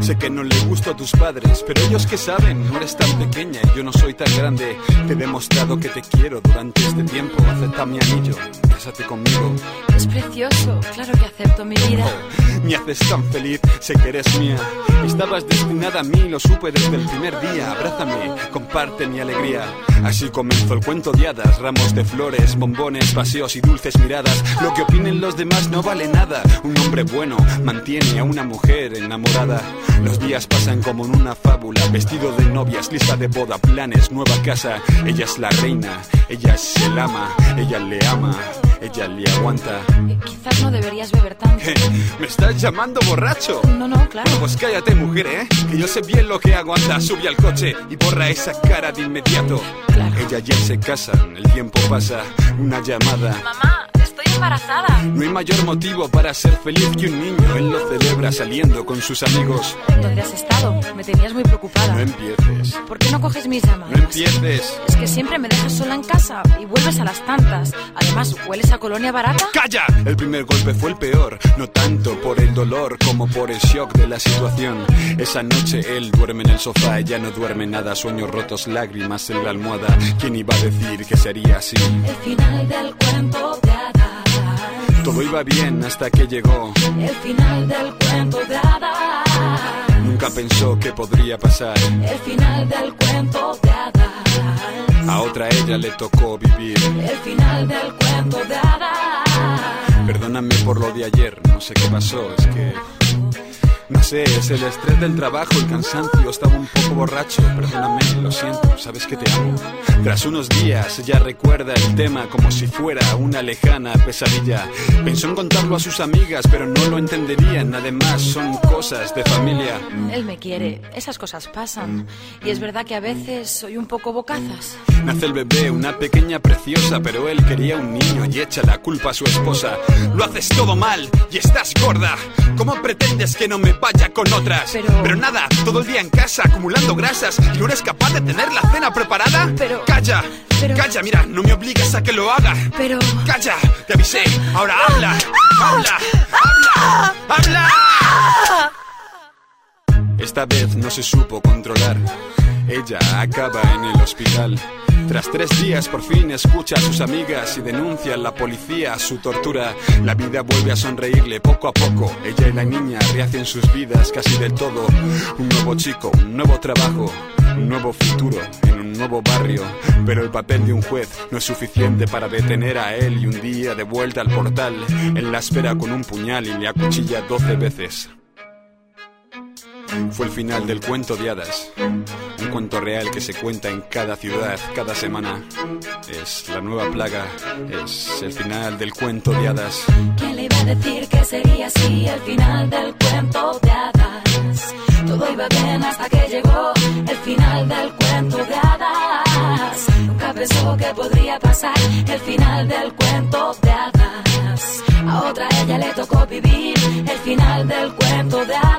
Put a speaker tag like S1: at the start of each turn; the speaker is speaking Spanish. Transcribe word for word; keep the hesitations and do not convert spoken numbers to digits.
S1: Sé que no le gusto a tus padres, pero ellos que saben, no eres tan pequeña y yo no soy tan grande. Te he demostrado que te quiero durante este tiempo. Acepta mi anillo, cásate conmigo.
S2: Es precioso, claro que acepto mi vida.
S1: Oh, me haces tan feliz, sé que eres mía. Estabas destinada a mí, lo supe desde el primer día. Abrázame, comparte mi alegría. Así comenzó el cuento de hadas, ramos de flores, bombones, paseos y dulces miradas. Lo que opinen los demás no vale nada. Un hombre bueno mantiene a una mujer enamorada. Los días pasan como en una fábula. Vestido de novias, lista de boda, planes, nueva casa. Ella es la reina, ella se la ama, ella le ama, ella le aguanta.
S2: Eh, quizás no deberías beber tanto.
S1: ¿Qué? ¿Me estás llamando borracho?
S2: No, no, claro.
S1: Pues cállate, mujer, ¿eh? Que yo sé bien lo que hago. Anda, sube al coche y borra esa cara de inmediato.
S2: Claro.
S1: Ella y él se casan, el tiempo pasa, una llamada.
S2: Mamá, estoy embarazada.
S1: No hay mayor motivo para ser feliz que un niño. Él lo celebra saliendo con sus amigos.
S2: ¿Dónde has estado? Me tenías muy preocupada.
S1: No empieces.
S2: ¿Por qué no coges mis llamadas?
S1: No empieces.
S2: Es que siempre me dejas sola en casa y vuelves a las tantas. Además, ¿hueles a colonia barata?
S1: ¡Calla! El primer golpe fue el peor. No tanto por el dolor como por el shock de la situación. Esa noche él duerme en el sofá, ella no duerme nada. Sueños rotos, lágrimas en la almohada. ¿Quién iba a decir que sería así?
S2: El final del cuento de hadas.
S1: Todo iba bien hasta que llegó.
S2: El final del cuento de hadas.
S1: Nunca pensó que podría pasar.
S2: El final del cuento de hadas.
S1: A otra ella le tocó vivir.
S2: El final del cuento de hadas.
S1: Perdóname por lo de ayer, no sé qué pasó, es que... No sé, es el estrés del trabajo, el cansancio, estaba un poco borracho. Perdóname, lo siento, sabes que te amo. Tras unos días ella recuerda el tema como si fuera una lejana pesadilla. Pensó en contarlo a sus amigas, pero no lo entenderían. Además son cosas de familia.
S2: Él me quiere, esas cosas pasan. Y es verdad que a veces soy un poco bocazas.
S1: Nace el bebé, una pequeña preciosa, pero él quería un niño y echa la culpa a su esposa. Lo haces todo mal y estás gorda. ¿Cómo pretendes que no me vaya con otras?
S2: Pero...
S1: Pero nada, todo el día en casa acumulando grasas. ¿Y no eres capaz de tener la cena preparada?
S2: Pero...
S1: Calla,
S2: pero...
S1: calla, mira, no me obligues a que lo haga.
S2: Pero...
S1: Calla, te avisé, ahora habla, habla, habla, habla. Esta vez no se supo controlar. Ella acaba en el hospital. Tras tres días por fin escucha a sus amigas y denuncia a la policía su tortura. La vida vuelve a sonreírle poco a poco. Ella y la niña rehacen sus vidas casi del todo. Un nuevo chico, un nuevo trabajo, un nuevo futuro en un nuevo barrio. Pero el papel de un juez no es suficiente para detener a él. Y un día de vuelta al portal, él la espera con un puñal y le acuchilla doce veces. Fue el final del cuento de hadas. Un cuento real que se cuenta en cada ciudad, cada semana. Es la nueva plaga, es el final del cuento de hadas.
S2: ¿Quién le iba a decir que sería así el final del cuento de hadas? Todo iba bien hasta que llegó el final del cuento de hadas. Nunca pensó que podría pasar el final del cuento de hadas. A otra ella le tocó vivir el final del cuento de hadas.